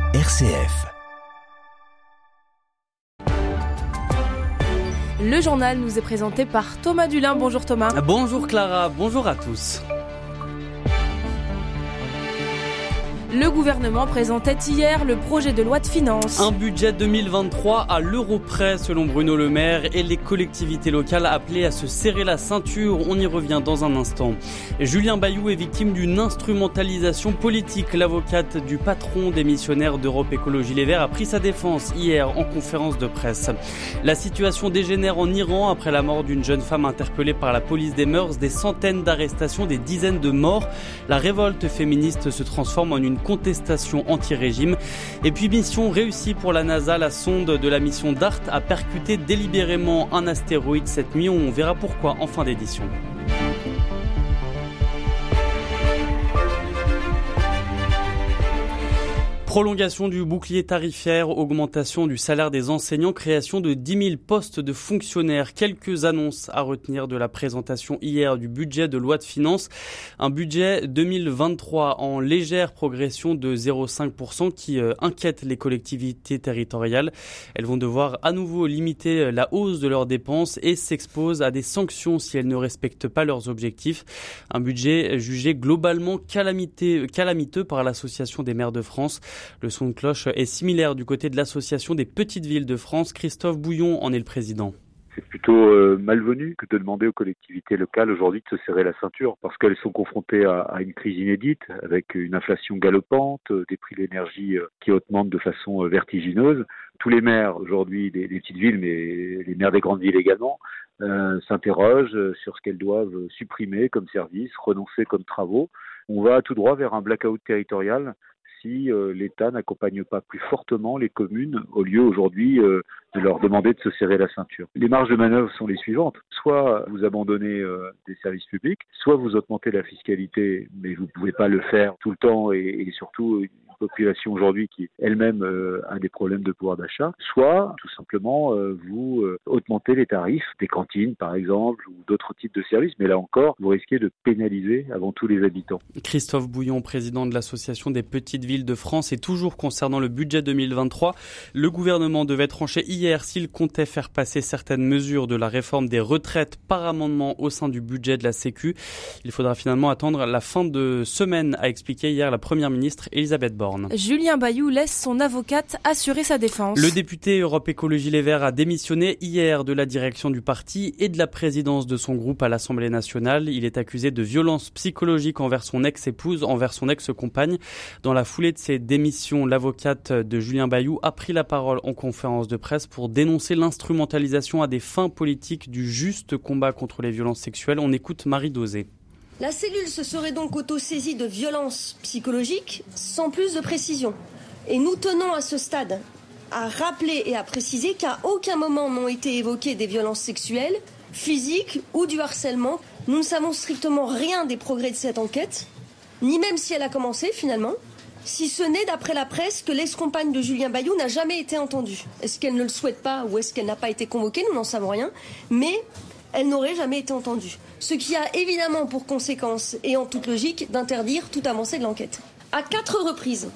RCF. Le journal nous est présenté par Thomas Dulin. Bonjour Thomas. Bonjour Clara, bonjour à tous. Le gouvernement présentait hier le projet de loi de finances. Un budget 2023 à l'euro près selon Bruno Le Maire et les collectivités locales appelées à se serrer la ceinture. On y revient dans un instant. Julien Bayou est victime d'une instrumentalisation politique. L'avocate du patron des missionnaires d'Europe Écologie Les Verts a pris sa défense hier en conférence de presse. La situation dégénère en Iran après la mort d'une jeune femme interpellée par la police des mœurs. Des centaines d'arrestations, des dizaines de morts. La révolte féministe se transforme en une contestation anti-régime. Et puis mission réussie pour la NASA, la sonde de la mission DART a percuté délibérément un astéroïde cette nuit. On verra pourquoi en fin d'édition. Prolongation du bouclier tarifaire, augmentation du salaire des enseignants, création de 10 000 postes de fonctionnaires. Quelques annonces à retenir de la présentation hier du budget de loi de finances. Un budget 2023 en légère progression de 0,5% qui inquiète les collectivités territoriales. Elles vont devoir à nouveau limiter la hausse de leurs dépenses et s'exposent à des sanctions si elles ne respectent pas leurs objectifs. Un budget jugé globalement calamiteux par l'Association des maires de France. Le son de cloche est similaire du côté de l'Association des petites villes de France. Christophe Bouillon en est le président. C'est plutôt malvenu que de demander aux collectivités locales aujourd'hui de se serrer la ceinture parce qu'elles sont confrontées à une crise inédite avec une inflation galopante, des prix de l'énergie qui augmentent de façon vertigineuse. Tous les maires aujourd'hui des petites villes, mais les maires des grandes villes également, s'interrogent sur ce qu'elles doivent supprimer comme services, renoncer comme travaux. On va tout droit vers un blackout territorial si l'État n'accompagne pas plus fortement les communes au lieu aujourd'hui de leur demander de se serrer la ceinture. Les marges de manœuvre sont les suivantes. Soit vous abandonnez des services publics, soit vous augmentez la fiscalité, mais vous ne pouvez pas le faire tout le temps et surtout une population aujourd'hui qui elle-même a des problèmes de pouvoir d'achat, soit tout simplement vous augmentez les tarifs des cantines par exemple ou d'autres types de services, mais là encore vous risquez de pénaliser avant tout les habitants. Christophe Bouillon, président de l'Association des petites villes de France, et toujours concernant le budget 2023, le gouvernement devait trancher hier s'il comptait faire passer certaines mesures de la réforme des retraites par amendement au sein du budget de la Sécu. Il faudra finalement attendre la fin de semaine, a expliqué hier la première ministre Elisabeth Borne. Julien Bayou laisse son avocate assurer sa défense. Le député Europe Écologie Les Verts a démissionné hier de la direction du parti et de la présidence de son groupe à l'Assemblée nationale. Il est accusé de violence psychologique envers son ex-épouse, envers son ex-compagne. Dans la foulée de ces démissions, l'avocate de Julien Bayou a pris la parole en conférence de presse pour dénoncer l'instrumentalisation à des fins politiques du juste combat contre les violences sexuelles. On écoute Marie Dosé. La cellule se serait donc auto-saisie de violences psychologiques sans plus de précision. Et nous tenons à ce stade à rappeler et à préciser qu'à aucun moment n'ont été évoquées des violences sexuelles, physiques ou du harcèlement. Nous ne savons strictement rien des progrès de cette enquête, ni même si elle a commencé finalement, si ce n'est d'après la presse que l'ex-compagne de Julien Bayou n'a jamais été entendue. Est-ce qu'elle ne le souhaite pas ou est-ce qu'elle n'a pas été convoquée? Nous n'en savons rien, mais elle n'aurait jamais été entendue. Ce qui a évidemment pour conséquence, et en toute logique, d'interdire toute avancée de l'enquête. À quatre reprises,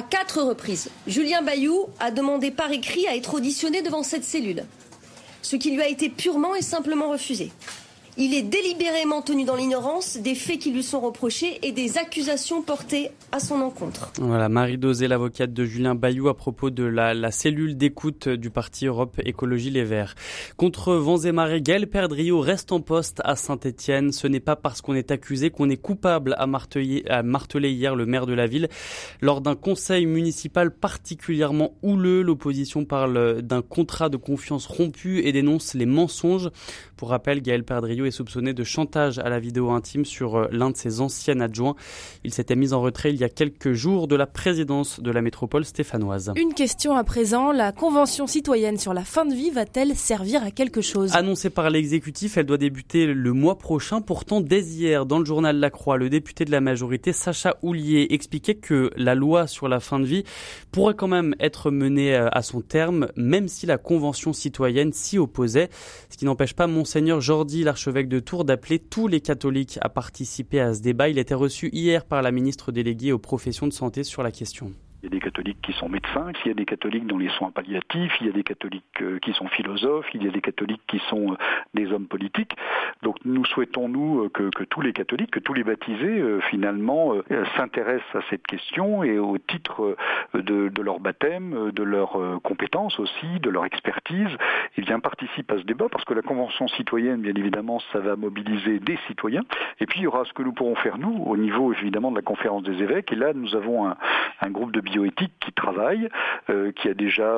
Julien Bayou a demandé par écrit à être auditionné devant cette cellule, ce qui lui a été purement et simplement refusé. Il est délibérément tenu dans l'ignorance des faits qui lui sont reprochés et des accusations portées à son encontre. Voilà, Marie Dosé, l'avocate de Julien Bayou, à propos de la cellule d'écoute du parti Europe Écologie Les Verts. Contre vents et marées, Gaël Perdriau reste en poste à Saint-Étienne. Ce n'est pas parce qu'on est accusé qu'on est coupable, a martelé hier le maire de la ville. Lors d'un conseil municipal particulièrement houleux, l'opposition parle d'un contrat de confiance rompu et dénonce les mensonges. Pour rappel, Gaël Perdriau est soupçonné de chantage à la vidéo intime sur l'un de ses anciens adjoints. Il s'était mis en retrait il y a quelques jours de la présidence de la métropole stéphanoise. Une question à présent, la Convention citoyenne sur la fin de vie va-t-elle servir à quelque chose? Annoncée par l'exécutif, elle doit débuter le mois prochain. Pourtant, dès hier, dans le journal La Croix, le député de la majorité, Sacha Houlier, expliquait que la loi sur la fin de vie pourrait quand même être menée à son terme, même si la Convention citoyenne s'y opposait. Ce qui n'empêche pas Monseigneur Jordi, l'archevêque de Tours, d'appeler tous les catholiques à participer à ce débat. Il était reçu hier par la ministre déléguée aux professions de santé sur la question. Il y a des catholiques qui sont médecins, il y a des catholiques dans les soins palliatifs, il y a des catholiques qui sont philosophes, il y a des catholiques qui sont des hommes politiques. Donc nous souhaitons, que tous les catholiques, que tous les baptisés, finalement, s'intéressent à cette question et au titre de leur baptême, de leurs compétences aussi, de leur expertise, et bien participent à ce débat, parce que la Convention citoyenne, bien évidemment, ça va mobiliser des citoyens. Et puis il y aura ce que nous pourrons faire, nous, au niveau, évidemment, de la conférence des évêques. Et là, nous avons un groupe de bioéthique qui travaille, qui a déjà,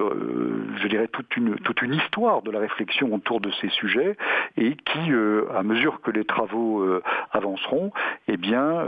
je dirais, toute une histoire de la réflexion autour de ces sujets, et qui, à mesure que les travaux avanceront, eh bien,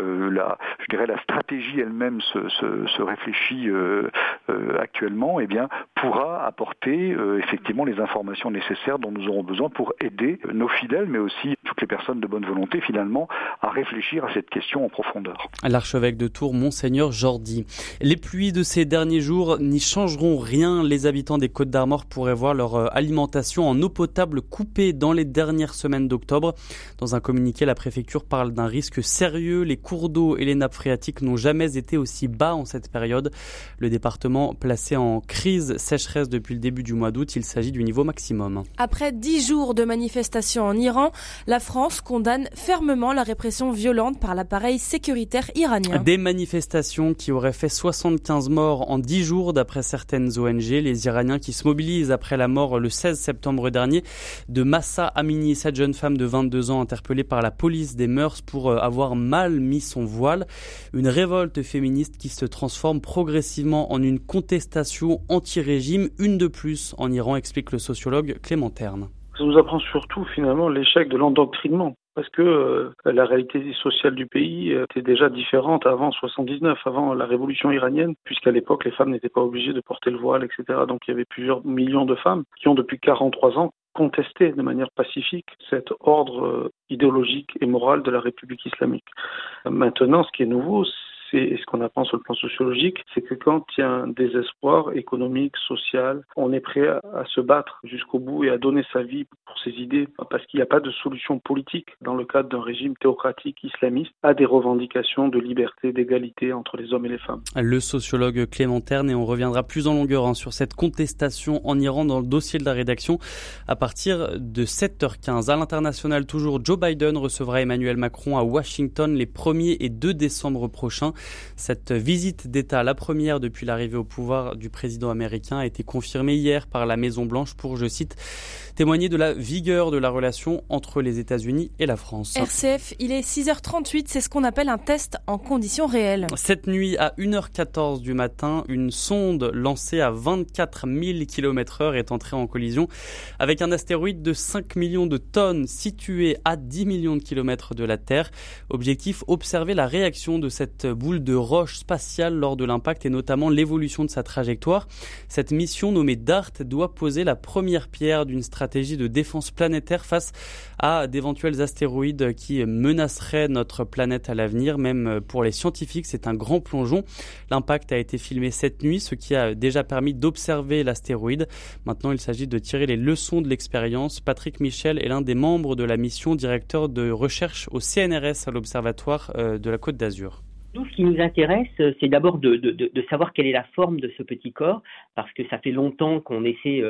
la stratégie elle-même se réfléchit actuellement, eh bien, pourra apporter effectivement les informations nécessaires dont nous aurons besoin pour aider nos fidèles, mais aussi toutes les personnes de bonne volonté, finalement, à réfléchir à cette question en profondeur. L'archevêque de Tours, Monseigneur Jordi. Les pluies de ces derniers jours n'y changeront rien. Les habitants des Côtes-d'Armor pourraient voir leur alimentation en eau potable coupée dans les dernières semaines d'octobre. Dans un communiqué, la préfecture parle d'un risque sérieux. Les cours d'eau et les nappes phréatiques n'ont jamais été aussi bas en cette période. Le département placé en crise sécheresse depuis le début du mois d'août, il s'agit du niveau maximum. Après 10 jours de manifestations en Iran, la France condamne fermement la répression violente par l'appareil sécuritaire iranien. Des manifestations qui auraient fait 75 morts en 10 jours d'après certaines ONG. Les Iraniens qui se mobilisent après la mort le 16 septembre dernier de Mahsa Amini, cette jeune femme de 22 ans interpellée par la police des mœurs pour avoir mal mis son voile. Une révolte féministe qui se transforme progressivement en une contestation anti-régime, une de plus en Iran, explique le sociologue Clément Terne. Ça nous apprend surtout finalement l'échec de l'endoctrinement. Parce que la réalité sociale du pays était déjà différente avant 79, avant la révolution iranienne, puisqu'à l'époque, les femmes n'étaient pas obligées de porter le voile, etc. Donc il y avait plusieurs millions de femmes qui ont depuis 43 ans contesté de manière pacifique cet ordre idéologique et moral de la République islamique. Maintenant, ce qui est nouveau, c'est ce qu'on apprend sur le plan sociologique, c'est que quand il y a un désespoir économique, social, on est prêt à se battre jusqu'au bout et à donner sa vie pour ses idées, parce qu'il n'y a pas de solution politique dans le cadre d'un régime théocratique islamiste à des revendications de liberté, d'égalité entre les hommes et les femmes. Le sociologue Clément Terne, et on reviendra plus en longueur sur cette contestation en Iran dans le dossier de la rédaction à partir de 7h15. À l'international, toujours, Joe Biden recevra Emmanuel Macron à Washington les 1er et 2 décembre prochains. Cette visite d'État, la première depuis l'arrivée au pouvoir du président américain, a été confirmée hier par la Maison-Blanche pour, je cite, témoigner de la vigueur de la relation entre les États-Unis et la France. RCF, il est 6h38, c'est ce qu'on appelle un test en conditions réelles. Cette nuit, à 1h14 du matin, une sonde lancée à 24 000 km/h est entrée en collision avec un astéroïde de 5 millions de tonnes situé à 10 millions de kilomètres de la Terre. Objectif, observer la réaction de cette boule de roche spatiale lors de l'impact et notamment l'évolution de sa trajectoire. Cette mission nommée DART doit poser la première pierre d'une stratégie de défense planétaire face à d'éventuels astéroïdes qui menaceraient notre planète à l'avenir. Même pour les scientifiques, c'est un grand plongeon. L'impact a été filmé cette nuit, ce qui a déjà permis d'observer l'astéroïde. Maintenant, il s'agit de tirer les leçons de l'expérience. Patrick Michel est l'un des membres de la mission, directeur de recherche au CNRS à l'Observatoire de la Côte d'Azur. Nous, ce qui nous intéresse, c'est d'abord de savoir quelle est la forme de ce petit corps, parce que ça fait longtemps qu'on essaie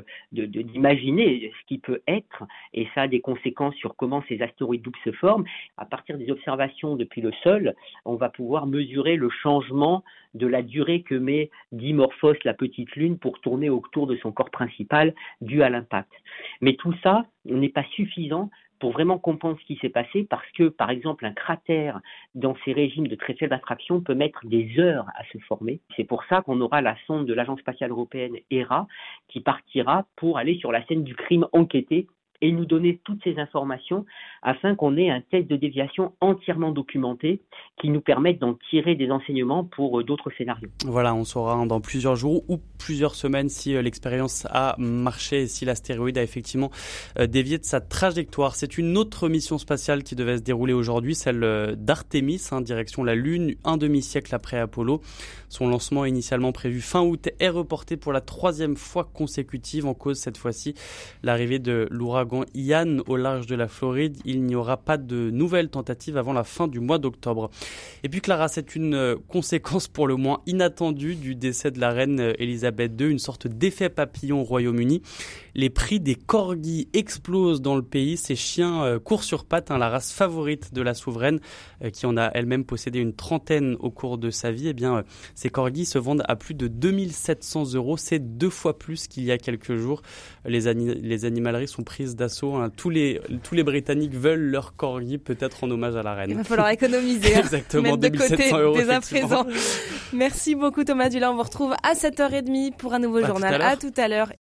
d'imaginer ce qui peut être, et ça a des conséquences sur comment ces astéroïdes doubles se forment. À partir des observations depuis le sol, on va pouvoir mesurer le changement de la durée que met Dimorphos, la petite lune, pour tourner autour de son corps principal dû à l'impact. Mais tout ça n'est pas suffisant pour vraiment comprendre ce qui s'est passé, parce que, par exemple, un cratère dans ces régimes de très faible attraction peut mettre des heures à se former. C'est pour ça qu'on aura la sonde de l'Agence spatiale européenne ERA qui partira pour aller sur la scène du crime enquêter et nous donner toutes ces informations afin qu'on ait un test de déviation entièrement documenté qui nous permette d'en tirer des enseignements pour d'autres scénarios. Voilà, on saura dans plusieurs jours ou plusieurs semaines si l'expérience a marché et si l'astéroïde a effectivement dévié de sa trajectoire. C'est une autre mission spatiale qui devait se dérouler aujourd'hui, celle d'Artemis, direction la Lune, un demi-siècle après Apollo. Son lancement initialement prévu fin août est reporté pour la 3e fois consécutive, en cause cette fois-ci l'arrivée de l'ouragan l'ouragan Ian au large de la Floride. Il n'y aura pas de nouvelles tentatives avant la fin du mois d'octobre. Et puis Clara, c'est une conséquence pour le moins inattendue du décès de la reine Elisabeth II, une sorte d'effet papillon au Royaume-Uni. Les prix des corgis explosent dans le pays. Ces chiens courent sur pattes, la race favorite de la souveraine, qui en a elle-même possédé une trentaine au cours de sa vie. Eh bien, ces corgis se vendent à plus de 2700 €. C'est 2 fois plus qu'il y a quelques jours. Les animaleries sont prises d'assaut. Tous les Britanniques veulent leur corgi, peut-être en hommage à la reine. Il va falloir économiser. Exactement, mettre de côté 2700 € dès à présent. Merci beaucoup Thomas Dulin. On vous retrouve à 7h30 pour un nouveau journal. À tout à l'heure.